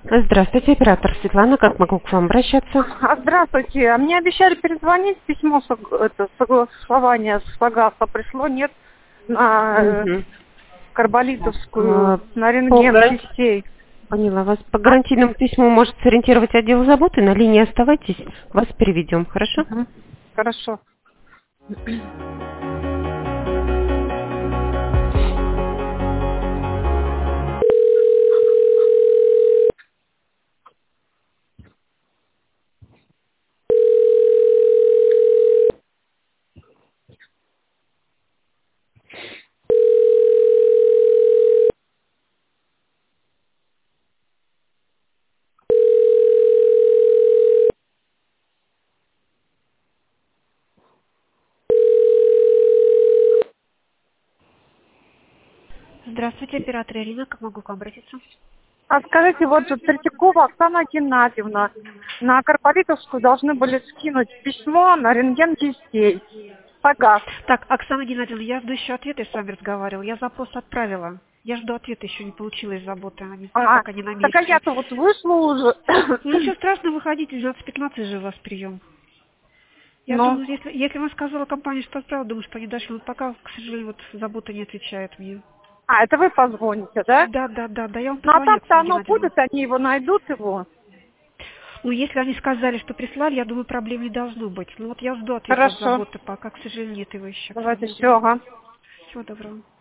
Здравствуйте, оператор Светлана. Как могу к вам обращаться? Здравствуйте. Мне обещали перезвонить, письмо согласования с Фагаса пришло, нет, на Мгм. Карболитовскую, на По рентген гарантии... частей. Поняла вас. По гарантийному письму может сориентировать отдел заботы. На линии оставайтесь, вас переведем. Хорошо? Мгм. Хорошо. Здравствуйте, оператор Ирина. Как могу к вам обратиться? Скажите, вот же Третьякова Оксана Геннадьевна, на Карболитовскую должны были скинуть письмо на рентген частей. Фагас. Так, Оксана Геннадьевна, я жду еще ответа, я с вами разговаривала. Я запрос отправила. Я жду ответа, еще не получила из заботы. Они пока не на Так а месте. я-то вот вышла уже. Ну ничего страшного, выходите, 12:15 же у вас прием. Я Ну, думаю, если вам сказала компания, что отправила, думаю, что они дальше. Но пока, к сожалению, вот забота не отвечает мне. это вы позвоните, да? Да, я вам Ну, а позвоню, так-то Оксана оно Геннадьевна. будет, они его найдут, его. Ну, если они сказали, что прислали, я думаю, проблем не должно быть. Ну вот я жду ответа от Хорошо. заботы, пока, к сожалению, нет его еще, Давайте Оксана все, Геннадьевна. ага. Всего доброго.